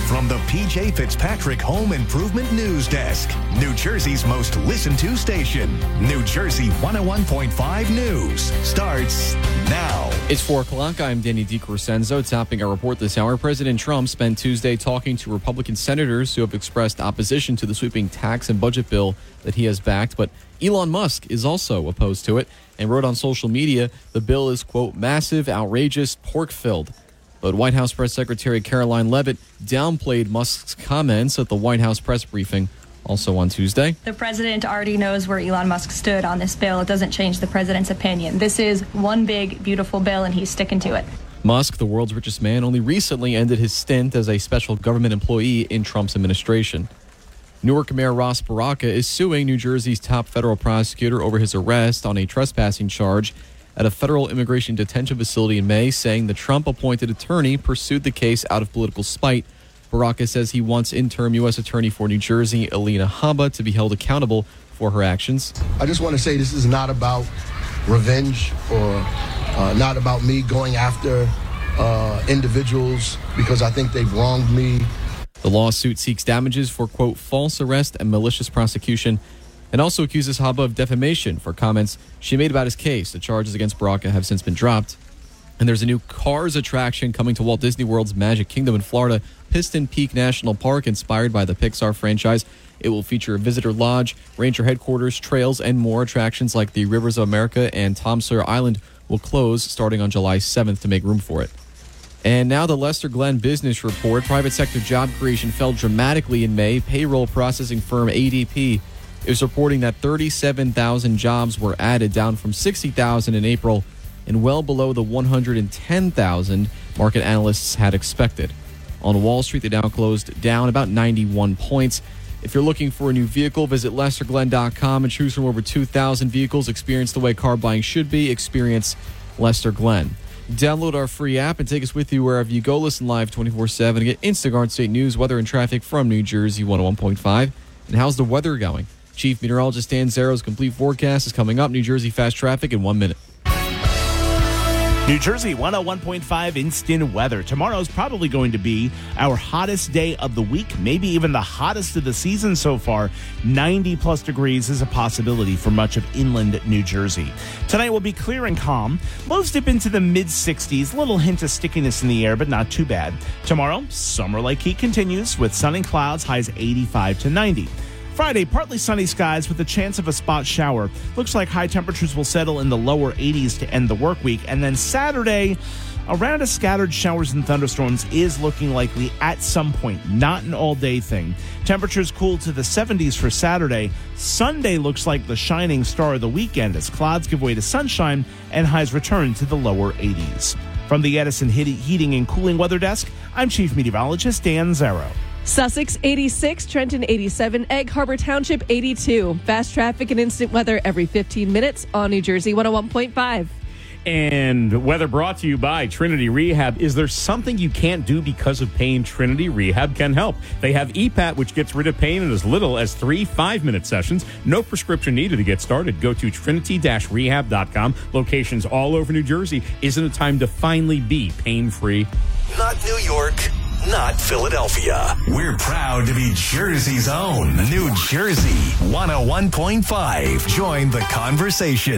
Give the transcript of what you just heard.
from the PJ Fitzpatrick Home Improvement News Desk, New Jersey's most listened to station. New Jersey 101.5 News starts now. It's 4 o'clock. I'm Danny DiCrescenzo. Topping our report this hour, President Trump spent Tuesday talking to Republican senators who have expressed opposition to the sweeping tax and budget bill that he has backed. But Elon Musk is also opposed to it and wrote on social media the bill is, quote, massive, outrageous, pork-filled. But White House Press Secretary Caroline Leavitt downplayed Musk's comments at the White House press briefing also on Tuesday. The president already knows where Elon Musk stood on this bill. It doesn't change the president's opinion. This is one big, beautiful bill, and he's sticking to it. Musk, the world's richest man, only recently ended his stint as a special government employee in Trump's administration. Newark Mayor Ras Baraka is suing New Jersey's top federal prosecutor over his arrest on a trespassing charge at a federal immigration detention facility in May, saying the Trump-appointed attorney pursued the case out of political spite. Baraka says he wants interim U.S. Attorney for New Jersey, Alina Habba, to be held accountable for her actions. I just want to say this is not about revenge or not about me going after individuals because I think they've wronged me. The lawsuit seeks damages for, quote, false arrest and malicious prosecution, and also accuses Habba of defamation for comments she made about his case. The charges against Baraka have since been dropped. And there's a new Cars attraction coming to Walt Disney World's Magic Kingdom in Florida, Piston Peak National Park, inspired by the Pixar franchise. It will feature a visitor lodge, ranger headquarters, trails, and more. Attractions like the Rivers of America and Tom Sawyer Island will close starting on July 7th to make room for it. And now the Lester Glenn Business Report. Private sector job creation fell dramatically in May. Payroll processing firm ADP is reporting that 37,000 jobs were added, down from 60,000 in April and well below the 110,000 market analysts had expected. On Wall Street, the Dow closed down about 91 points. If you're looking for a new vehicle, visit LesterGlenn.com and choose from over 2,000 vehicles. Experience the way car buying should be. Experience Lester Glenn. Download our free app and take us with you wherever you go. Listen live 24/7 and get instant Garden State news, weather, and traffic from New Jersey 101.5. And how's the weather going? Chief Meteorologist Dan Zero's complete forecast is coming up. New Jersey fast traffic in 1 minute. New Jersey 101.5 instant weather. Tomorrow's probably going to be our hottest day of the week, maybe even the hottest of the season so far. 90-plus degrees is a possibility for much of inland New Jersey. Tonight will be clear and calm. Lows dip into the mid-60s. Little hint of stickiness in the air, but not too bad. Tomorrow, summer-like heat continues with sun and clouds, highs 85 to 90. Friday, partly sunny skies with a chance of a spot shower. Looks like high temperatures will settle in the lower 80s to end the work week. And then Saturday, a round of scattered showers and thunderstorms is looking likely at some point. Not an all-day thing. Temperatures cool to the 70s for Saturday. Sunday looks like the shining star of the weekend as clouds give way to sunshine and highs return to the lower 80s. From the Edison Heating and Cooling Weather Desk, I'm Chief Meteorologist Dan Zero. Sussex 86, Trenton 87, Egg Harbor Township 82. Fast traffic and instant weather every 15 minutes on New Jersey 101.5. And weather brought to you by Trinity Rehab. Is there something you can't do because of pain? Trinity Rehab can help. They have EPAT, which gets rid of pain in as little as 3 5-minute sessions. No prescription needed to get started. Go to trinity-rehab.com. Locations all over New Jersey. Isn't it time to finally be pain-free? Not New York, not Philadelphia. We're proud to be Jersey's own New Jersey 101.5. Join the conversation.